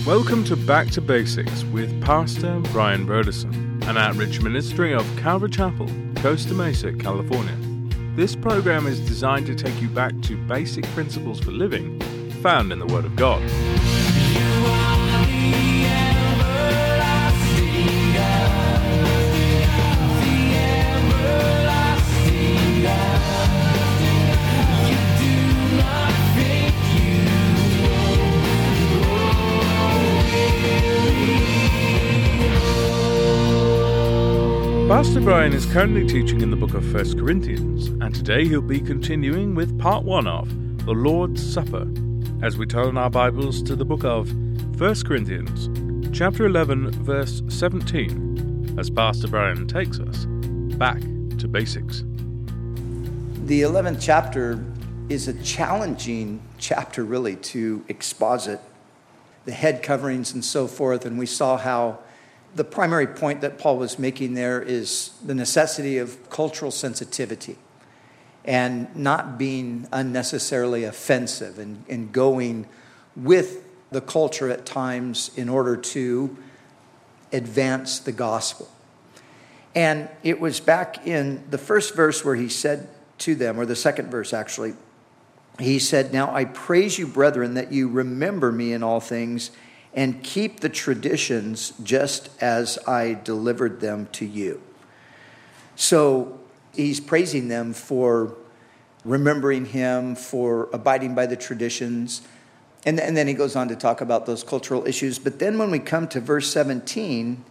Welcome to Back to Basics with Pastor Brian Broderson, an outreach ministry of Calvary Chapel, Costa Mesa, California. This program is designed to take you back to basic principles for living found in the Word of God. Pastor Brian is currently teaching in the book of 1 Corinthians, and today he'll be continuing with part 1 of the Lord's Supper, as we turn our Bibles to the book of 1 Corinthians, chapter 11, verse 17, as Pastor Brian takes us back to basics. The 11th chapter is a challenging chapter, really, to exposit the head coverings and so forth, and we saw how the primary point that Paul was making there is the necessity of cultural sensitivity and not being unnecessarily offensive and going with the culture at times in order to advance the gospel. And it was back in the first verse where he said to them, or the second verse actually, he said, "Now I praise you, brethren, that you remember me in all things and keep the traditions just as I delivered them to you." So he's praising them for remembering him, for abiding by the traditions. And then he goes on to talk about those cultural issues. But then when we come to verse 17,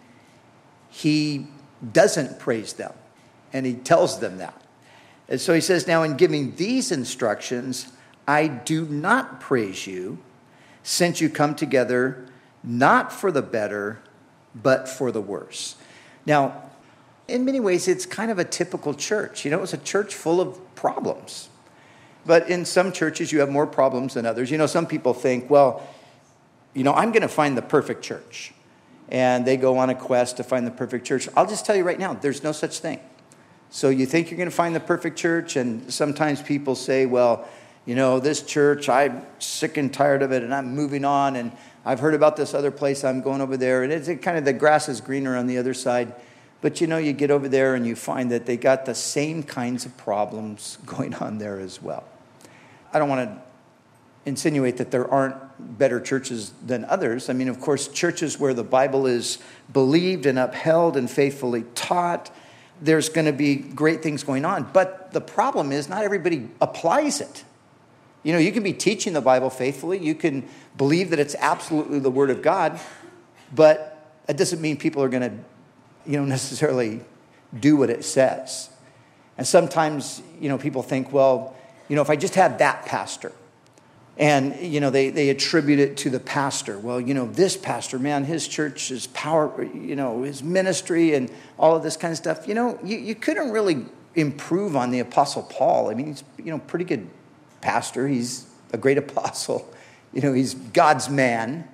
he doesn't praise them. And he tells them that. And so he says, "Now in giving these instructions, I do not praise you, since you come together not for the better, but for the worse." Now, in many ways, it's kind of a typical church. You know, it's a church full of problems. But in some churches, you have more problems than others. You know, some people think, well, I'm going to find the perfect church. And they go on a quest to find the perfect church. I'll just tell you right now, there's no such thing. So you think you're going to find the perfect church, and sometimes people say, well, this church, I'm sick and tired of it, and I'm moving on, and I've heard about this other place, I'm going over there, and it's kind of the grass is greener on the other side. But you get over there and you find that they got the same kinds of problems going on there as well. I don't want to insinuate that there aren't better churches than others. I mean, of course, churches where the Bible is believed and upheld and faithfully taught, there's going to be great things going on. But the problem is not everybody applies it. You can be teaching the Bible faithfully. You can believe that it's absolutely the Word of God, but that doesn't mean people are going to, necessarily do what it says. And sometimes, people think, well, if I just had that pastor, and, they attribute it to the pastor. Well, this pastor, man, his church, his power, his ministry and all of this kind of stuff. You couldn't really improve on the Apostle Paul. I mean, he's, pretty good pastor. He's a great apostle. He's God's man.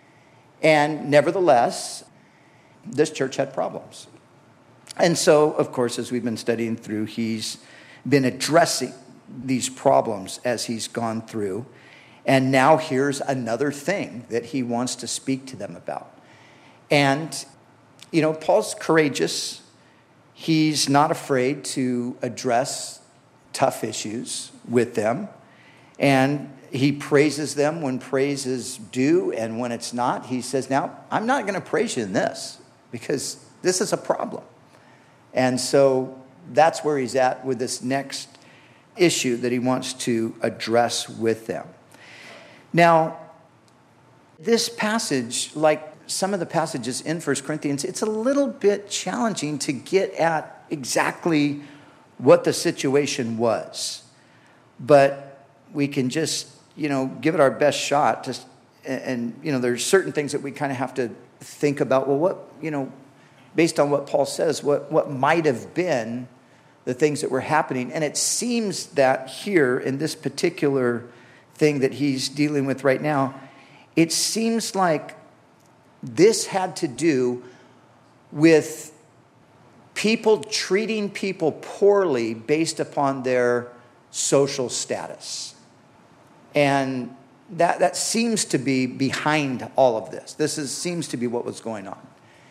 And nevertheless, this church had problems. And so, of course, as we've been studying through, he's been addressing these problems as he's gone through. And now here's another thing that he wants to speak to them about. And, Paul's courageous. He's not afraid to address tough issues with them. And he praises them when praise is due, and when it's not, he says, now, I'm not going to praise you in this, because this is a problem. And so that's where he's at with this next issue that he wants to address with them. Now, this passage, like some of the passages in 1 Corinthians, it's a little bit challenging to get at exactly what the situation was. But we can just, give it our best shot. And there's certain things that we kind of have to think about. Well, what, based on what Paul says, what might have been the things that were happening. And it seems that here in this particular thing that he's dealing with right now, it seems like this had to do with people treating people poorly based upon their social status. And that seems to be behind all of this. Seems to be what was going on.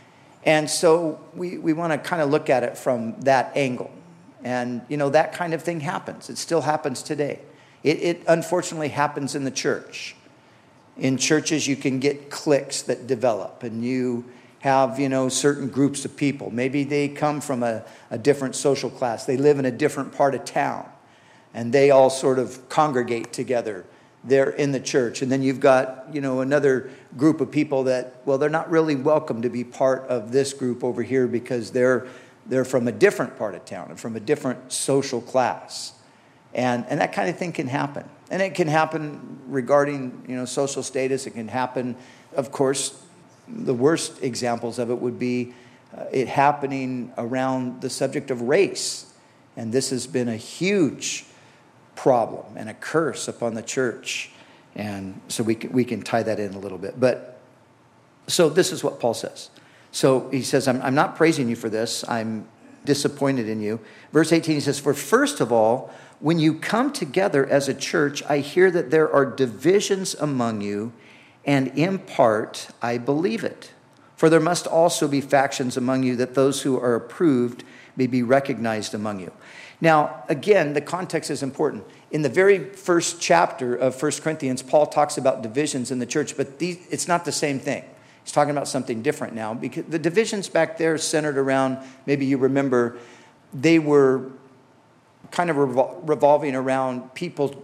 And so we want to kind of look at it from that angle. And, that kind of thing happens. It still happens today. It unfortunately happens in the church. In churches, you can get cliques that develop, and you have, certain groups of people. Maybe they come from a different social class. They live in a different part of town, and they all sort of congregate together there in the church. And then you've got, another group of people that, they're not really welcome to be part of this group over here because they're from a different part of town and from a different social class. And that kind of thing can happen. And it can happen regarding, social status. It can happen, of course, the worst examples of it would be it happening around the subject of race. And this has been a huge problem and a curse upon the church. And so we can tie that in a little bit. But so this is what Paul says. So he says, I'm not praising you for this. I'm disappointed in you. Verse 18, he says, for first of all, when you come together as a church, I hear that there are divisions among you, and in part I believe it. For there must also be factions among you, that those who are approved may be recognized among you. Now, again, the context is important. In the very first chapter of 1 Corinthians, Paul talks about divisions in the church, but it's not the same thing. He's talking about something different now, because the divisions back there centered around, maybe you remember, they were kind of revolving around people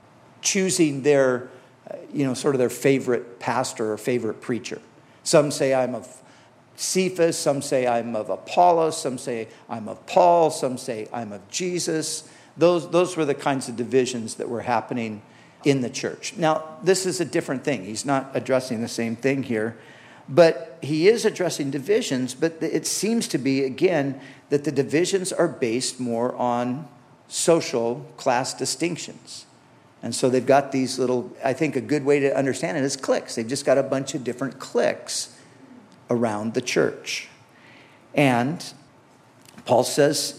choosing their, sort of their favorite pastor or favorite preacher. Some say I'm of Cephas, some say I'm of Apollos, some say I'm of Paul, some say I'm of Jesus. Those were the kinds of divisions that were happening in the church. Now, this is a different thing. He's not addressing the same thing here, but he is addressing divisions, but it seems to be, again, that the divisions are based more on social class distinctions. And so they've got these little, I think a good way to understand it is cliques. They've just got a bunch of different cliques around the church. And Paul says,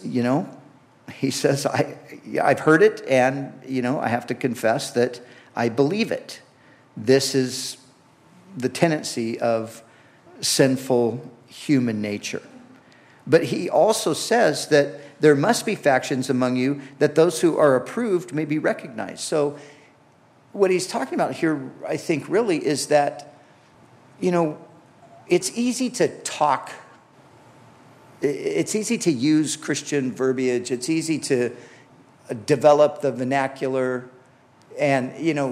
he says, I've heard it, and, I have to confess that I believe it. This is the tendency of sinful human nature. But he also says that there must be factions among you, that those who are approved may be recognized. So what he's talking about here, I think, really is that, it's easy to talk. It's easy to use Christian verbiage. It's easy to develop the vernacular and,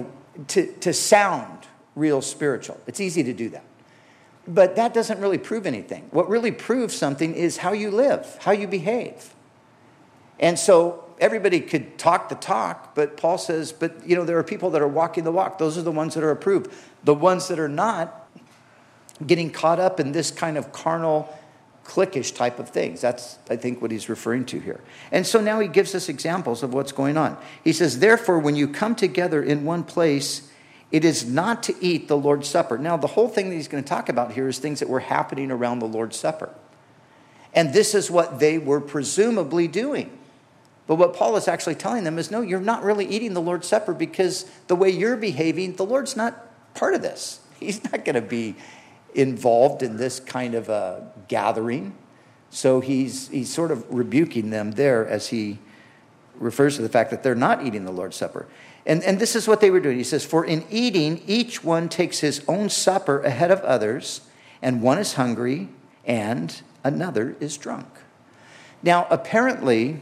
to sound real spiritual. It's easy to do that. But that doesn't really prove anything. What really proves something is how you live, how you behave. And so everybody could talk the talk, but Paul says, there are people that are walking the walk. Those are the ones that are approved. The ones that are not, getting caught up in this kind of carnal, cliquish type of things. That's, I think, what he's referring to here. And so now he gives us examples of what's going on. He says, therefore, when you come together in one place, it is not to eat the Lord's Supper. Now, the whole thing that he's going to talk about here is things that were happening around the Lord's Supper. And this is what they were presumably doing. But what Paul is actually telling them is, no, you're not really eating the Lord's Supper, because the way you're behaving, the Lord's not part of this. He's not going to be involved in this kind of a gathering. So he's sort of rebuking them there as he refers to the fact that they're not eating the Lord's Supper. And this is what they were doing. He says, for in eating, each one takes his own supper ahead of others, and one is hungry and another is drunk. Now, apparently,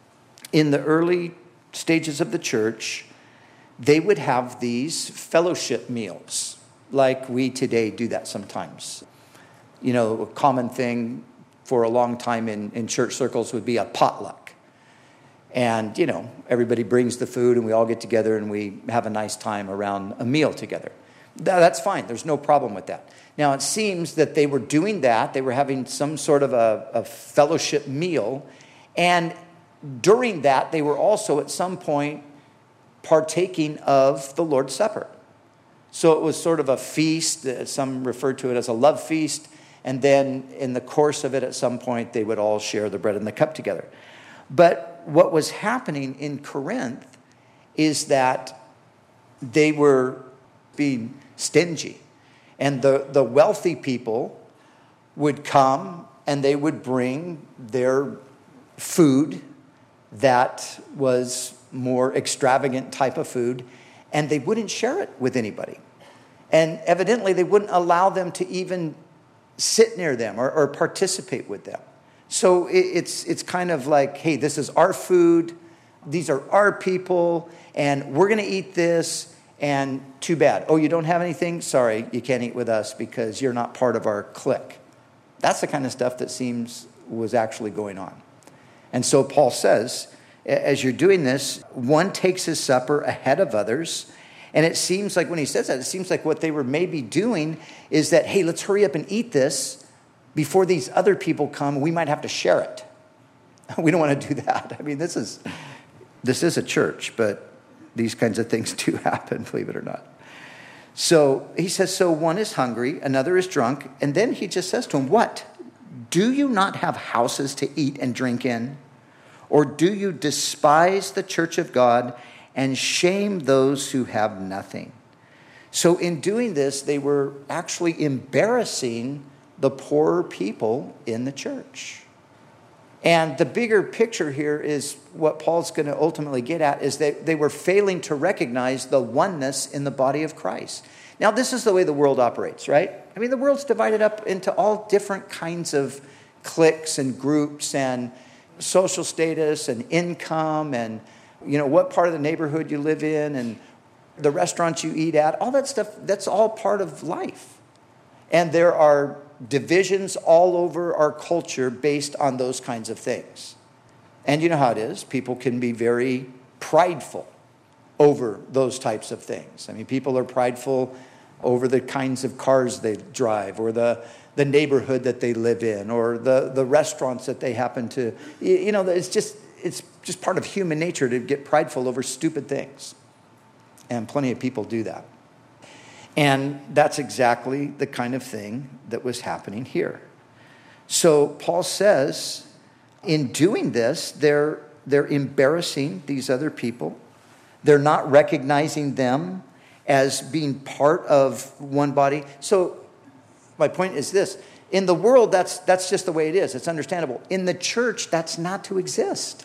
in the early stages of the church, they would have these fellowship meals, like we today do that sometimes. A common thing for a long time in church circles would be a potluck. And, everybody brings the food and we all get together and we have a nice time around a meal together. That's fine. There's no problem with that. Now, it seems that they were doing that. They were having some sort of a fellowship meal. And during that, they were also at some point partaking of the Lord's Supper. So it was sort of a feast. Some referred to it as a love feast. And then in the course of it, at some point, they would all share the bread and the cup together. But what was happening in Corinth is that they were being stingy. And the wealthy people would come and they would bring their food that was more extravagant type of food, and they wouldn't share it with anybody. And evidently they wouldn't allow them to even sit near them or participate with them. So it's kind of like, hey, this is our food, these are our people, and we're going to eat this, and too bad. Oh, you don't have anything? Sorry, you can't eat with us because you're not part of our clique. That's the kind of stuff that seems was actually going on. And so Paul says, as you're doing this, one takes his supper ahead of others. And it seems like when he says that, it seems like what they were maybe doing is that, hey, let's hurry up and eat this before these other people come. We might have to share it. We don't want to do that. I mean, this is a church, but these kinds of things do happen, believe it or not. So he says, so one is hungry, another is drunk. And then he just says to him, what? Do you not have houses to eat and drink in? Or do you despise the church of God and shame those who have nothing? So in doing this, they were actually embarrassing the poorer people in the church. And the bigger picture here is what Paul's going to ultimately get at, is that they were failing to recognize the oneness in the body of Christ. Now, this is the way the world operates, right? I mean, the world's divided up into all different kinds of cliques and groups and social status and income and, what part of the neighborhood you live in and the restaurants you eat at, all that stuff, that's all part of life. And there are divisions all over our culture based on those kinds of things. And you know how it is. People can be very prideful over those types of things. I mean, people are prideful over the kinds of cars they drive or the neighborhood that they live in or the restaurants that they happen to. It's just part of human nature to get prideful over stupid things. And plenty of people do that. And that's exactly the kind of thing that was happening here. So Paul says, in doing this, they're embarrassing these other people. They're not recognizing them as being part of one body. So my point is this. In the world, that's just the way it is. It's understandable. In the church, that's not to exist.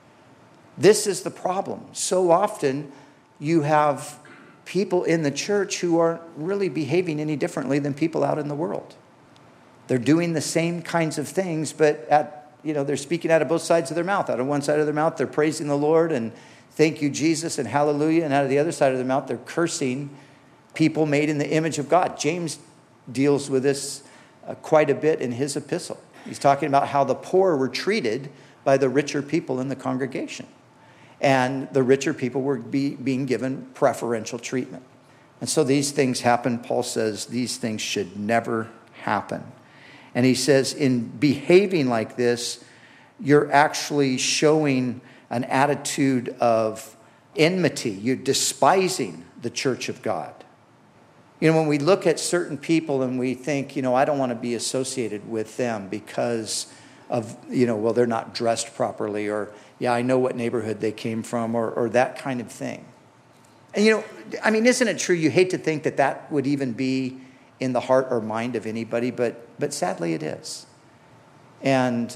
This is the problem. So often you have people in the church who aren't really behaving any differently than people out in the world. They're doing the same kinds of things, but they're speaking out of both sides of their mouth. Out of one side of their mouth, they're praising the Lord and thank you, Jesus, and hallelujah. And out of the other side of their mouth, they're cursing people made in the image of God. James deals with this quite a bit in his epistle. He's talking about how the poor were treated by the richer people in the congregation. And the richer people were being given preferential treatment. And so these things happen. Paul says these things should never happen. And he says in behaving like this, you're actually showing an attitude of enmity. You're despising the church of God. When we look at certain people and we think, I don't want to be associated with them because of, they're not dressed properly, or, yeah, I know what neighborhood they came from, or that kind of thing. And, isn't it true? You hate to think that would even be in the heart or mind of anybody, but sadly it is. And,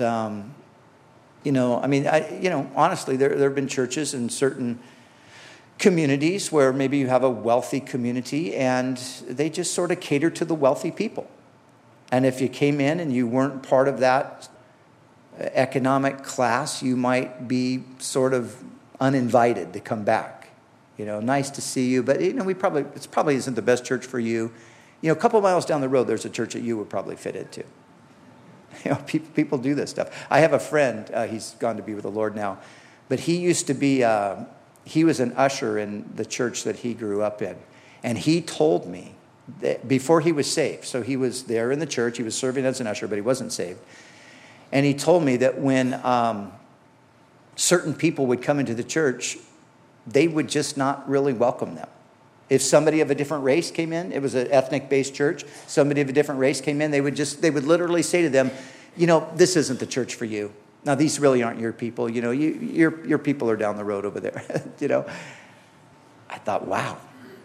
honestly, there have been churches in certain communities where maybe you have a wealthy community and they just sort of cater to the wealthy people. And if you came in and you weren't part of that economic class, you might be sort of uninvited to come back. Nice to see you, but it probably isn't the best church for you. A couple miles down the road, there's a church that you would probably fit into. People do this stuff. I have a friend, he's gone to be with the Lord now, but he used to be, he was an usher in the church that he grew up in. And he told me that before he was saved, so he was there in the church, he was serving as an usher, but he wasn't saved. And he told me that when certain people would come into the church, they would just not really welcome them. If somebody of a different race came in, it was an ethnic-based church, somebody of a different race came in, they would literally say to them, this isn't the church for you. Now, these really aren't your people. Your people are down the road over there. I thought, wow.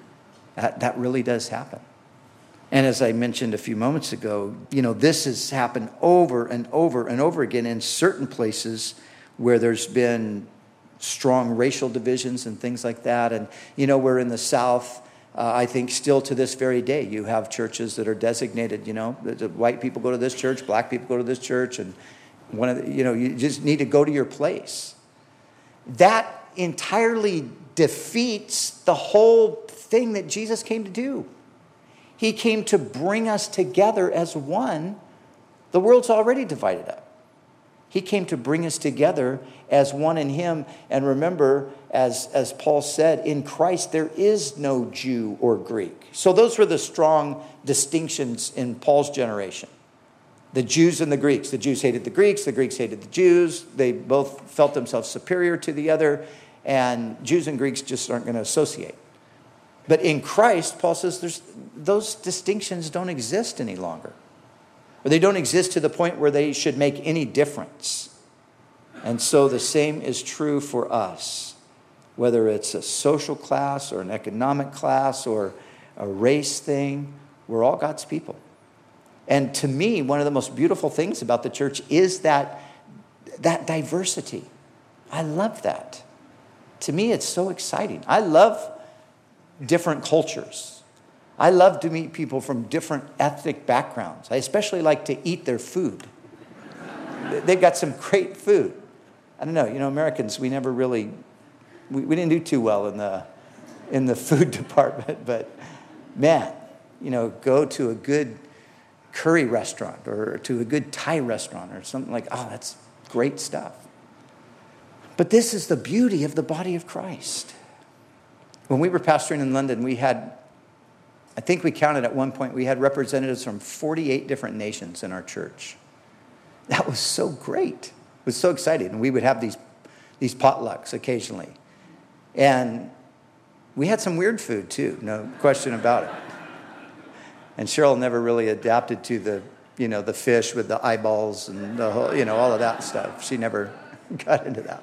That really does happen. And as I mentioned a few moments ago, this has happened over and over and over again in certain places where there's been strong racial divisions and things like that. And, we're in the South. I think still to this very day, you have churches that are designated, the white people go to this church, black people go to this church, and you just need to go to your place. That entirely defeats the whole thing that Jesus came to do. He came to bring us together as one. The world's already divided up. He came to bring us together as one in him. And remember, as Paul said, in Christ there is no Jew or Greek. So those were the strong distinctions in Paul's generation. The Jews and the Greeks. The Jews hated the Greeks hated the Jews. They both felt themselves superior to the other. And Jews and Greeks just aren't going to associate. But in Christ, Paul says those distinctions don't exist any longer. Or they don't exist to the point where they should make any difference. And so the same is true for us. Whether it's a social class or an economic class or a race thing, we're all God's people. And to me, one of the most beautiful things about the church is that diversity. I love that. To me, it's so exciting. I love different cultures. I love to meet people from different ethnic backgrounds. I especially like to eat their food. They've got some great food. I don't know, Americans, we never really, we didn't do too well in the food department, but man, go to a good curry restaurant or to a good Thai restaurant or something like, that's great stuff. But this is the beauty of the body of Christ. When we were pastoring in London, I think we counted at one point, we had representatives from 48 different nations in our church. That was so great. It was so exciting. And we would have these potlucks occasionally. And we had some weird food too, no question about it. And Cheryl never really adapted to the fish with the eyeballs and the whole, all of that stuff. She never got into that.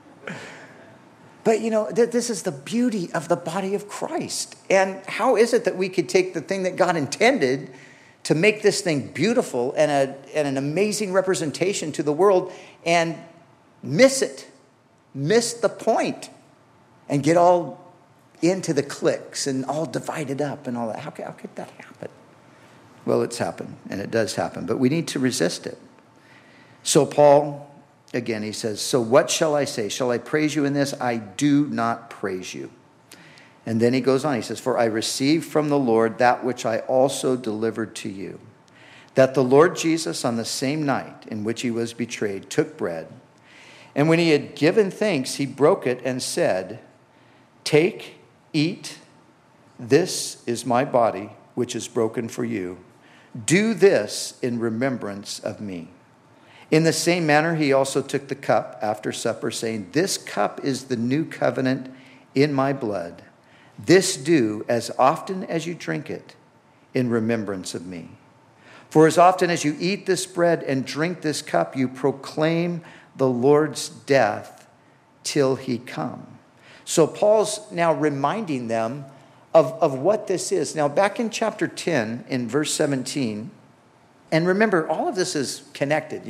But this is the beauty of the body of Christ. And how is it that we could take the thing that God intended to make this thing beautiful and an amazing representation to the world and miss it, miss the point, and get all into the cliques and all divided up and all that? How could that happen? Well, it's happened, and it does happen, but we need to resist it. So Paul, again, he says, so what shall I say? Shall I praise you in this? I do not praise you. And then he goes on. He says, for I received from the Lord that which I also delivered to you, that the Lord Jesus on the same night in which he was betrayed took bread. And when he had given thanks, he broke it and said, take, eat, this is my body, which is broken for you. Do this in remembrance of me. In the same manner, he also took the cup after supper, saying, this cup is the new covenant in my blood. This do as often as you drink it in remembrance of me. For as often as you eat this bread and drink this cup, you proclaim the Lord's death till he come. So Paul's now reminding them of what this is. Now, back in chapter 10, in verse 17, and remember, all of this is connected.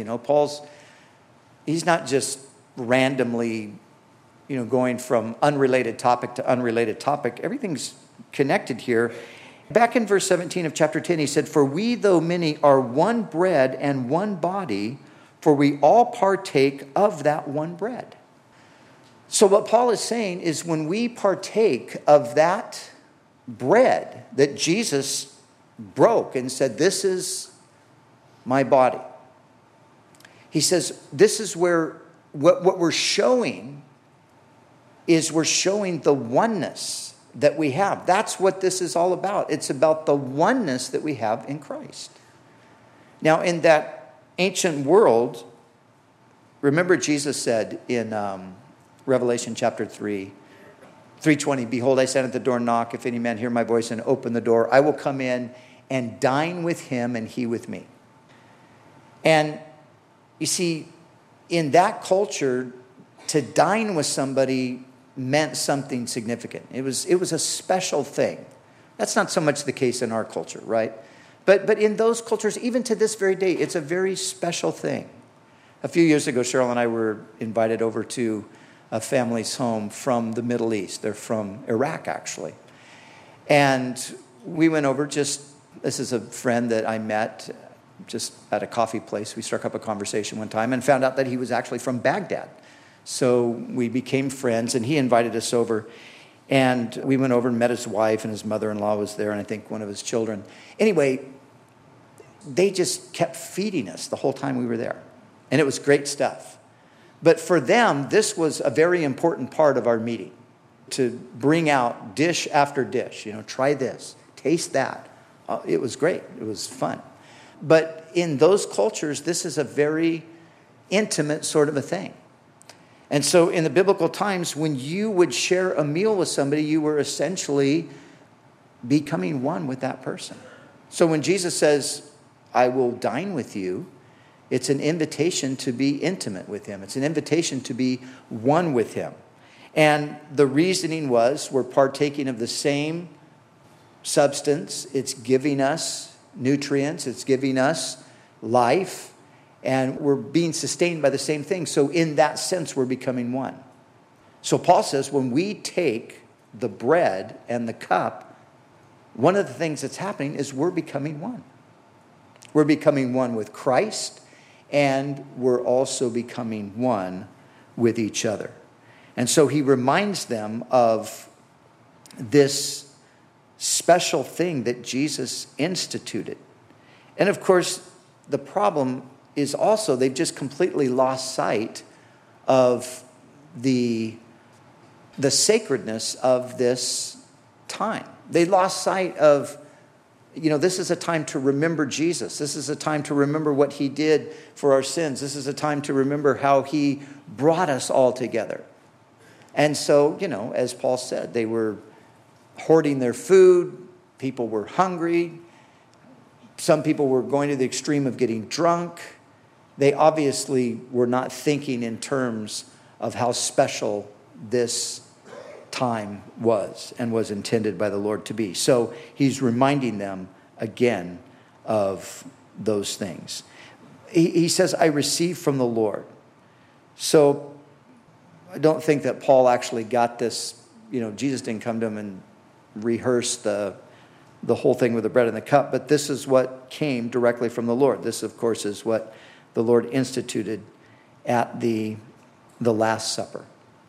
He's not just randomly, going from unrelated topic to unrelated topic. Everything's connected here. Back in verse 17 of chapter 10, he said, for we, though many, are one bread and one body, for we all partake of that one bread. So what Paul is saying is when we partake of that bread that Jesus broke and said, this is my body. He says, this is where what we're showing is we're showing the oneness that we have. That's what this is all about. It's about the oneness that we have in Christ. Now, in that ancient world, remember Jesus said in Revelation chapter 3:20, behold, I stand at the door and knock. If any man hear my voice and open the door, I will come in and dine with him and he with me. And you see, in that culture, to dine with somebody meant something significant. It was a special thing That's not so much the case in our culture, right? But in those cultures, even to this very day, it's a very special thing. A few years ago, Cheryl and I were invited over to a family's home from the Middle East. They're from Iraq, actually. And we went over this is a friend that I met just at a coffee place. We struck up a conversation one time and found out that he was actually from Baghdad. So we became friends, and he invited us over. And we went over and met his wife, and his mother-in-law was there, and I think one of his children. Anyway, they just kept feeding us the whole time we were there. And it was great stuff. But for them, this was a very important part of our meeting, to bring out dish after dish. Try this, taste that. It was great. It was fun. But in those cultures, this is a very intimate sort of a thing. And so in the biblical times, when you would share a meal with somebody, you were essentially becoming one with that person. So when Jesus says, I will dine with you, it's an invitation to be intimate with him. It's an invitation to be one with him. And the reasoning was, we're partaking of the same substance. It's giving us nutrients. It's giving us life. And we're being sustained by the same thing. So in that sense, we're becoming one. So Paul says, when we take the bread and the cup, one of the things that's happening is we're becoming one. We're becoming one with Christ, and we're also becoming one with each other. And so he reminds them of this special thing that Jesus instituted. And of course, the problem is also they've just completely lost sight of the sacredness of this time. They lost sight of, this is a time to remember Jesus. This is a time to remember what he did for our sins. This is a time to remember how he brought us all together. And so, as Paul said, they were hoarding their food. People were hungry. Some people were going to the extreme of getting drunk. They obviously were not thinking in terms of how special this time was and was intended by the Lord to be. So he's reminding them again of those things. He says, I received from the Lord. So I don't think that Paul actually got this. Jesus didn't come to him and rehearse the whole thing with the bread and the cup, but this is what came directly from the Lord. This, of course, is what the Lord instituted at the Last Supper.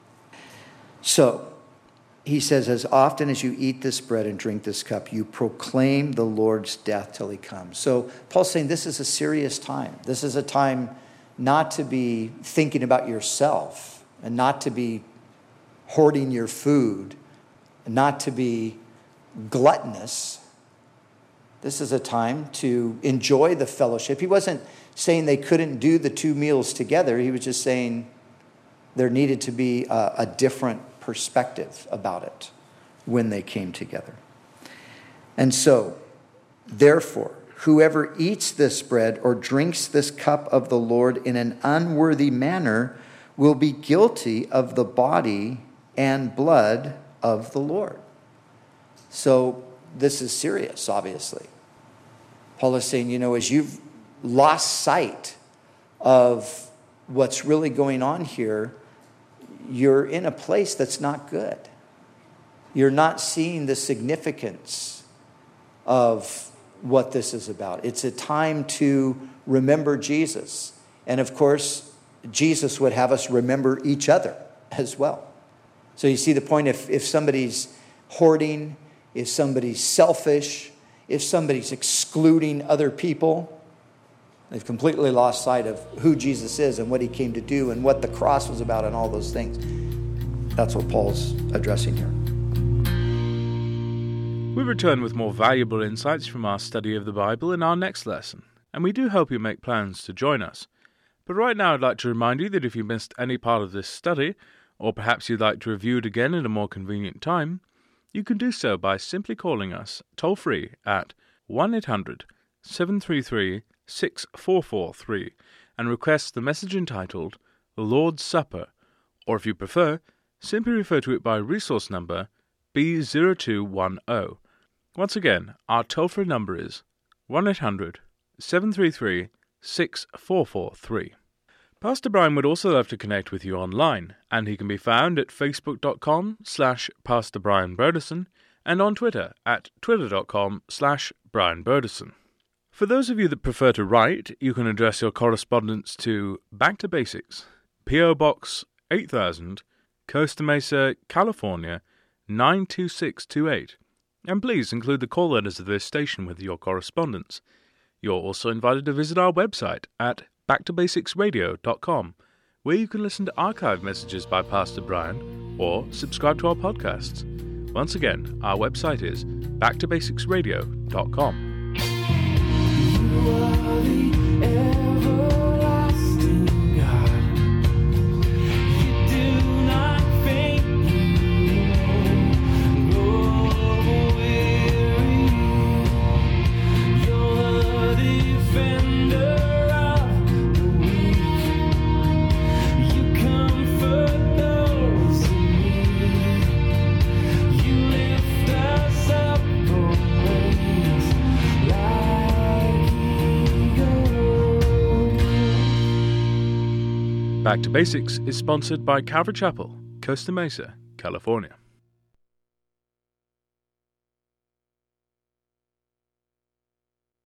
So he says, as often as you eat this bread and drink this cup, you proclaim the Lord's death till he comes. So Paul's saying this is a serious time. This is a time not to be thinking about yourself and not to be hoarding your food and not to be gluttonous. This is a time to enjoy the fellowship. He wasn't saying they couldn't do the two meals together. He was just saying there needed to be a different perspective about it when they came together. And so, therefore, whoever eats this bread or drinks this cup of the Lord in an unworthy manner will be guilty of the body and blood of the Lord. So this is serious, obviously. Paul is saying, as you've lost sight of what's really going on here, you're in a place that's not good. You're not seeing the significance of what this is about. It's a time to remember Jesus. And of course, Jesus would have us remember each other as well. So you see the point, if somebody's hoarding, if somebody's selfish, if somebody's excluding other people, they've completely lost sight of who Jesus is and what he came to do and what the cross was about and all those things. That's what Paul's addressing here. We return with more valuable insights from our study of the Bible in our next lesson, and we do hope you make plans to join us. But right now I'd like to remind you that if you missed any part of this study, or perhaps you'd like to review it again at a more convenient time, you can do so by simply calling us toll-free at 1-800-733-6443 and request the message entitled The Lord's Supper, or if you prefer, simply refer to it by resource number B0210. Once again, our toll-free number is 1-800-733-6443. Pastor Brian would also love to connect with you online, and he can be found at facebook.com/Pastor Brian Broderson and on Twitter at twitter.com/Brian Broderson. For those of you that prefer to write, you can address your correspondence to Back to Basics, P.O. Box 8000, Costa Mesa, California 92628. And please include the call letters of this station with your correspondence. You're also invited to visit our website at backtobasicsradio.com, where you can listen to archive messages by Pastor Brian or subscribe to our podcasts. Once again, our website is backtobasicsradio.com. You are the everlasting God. You do not faint, you grow weary. You're the defender of the weak. You comfort those in need. You lift us up always like eagles. Back to Basics is sponsored by Calvary Chapel, Costa Mesa, California.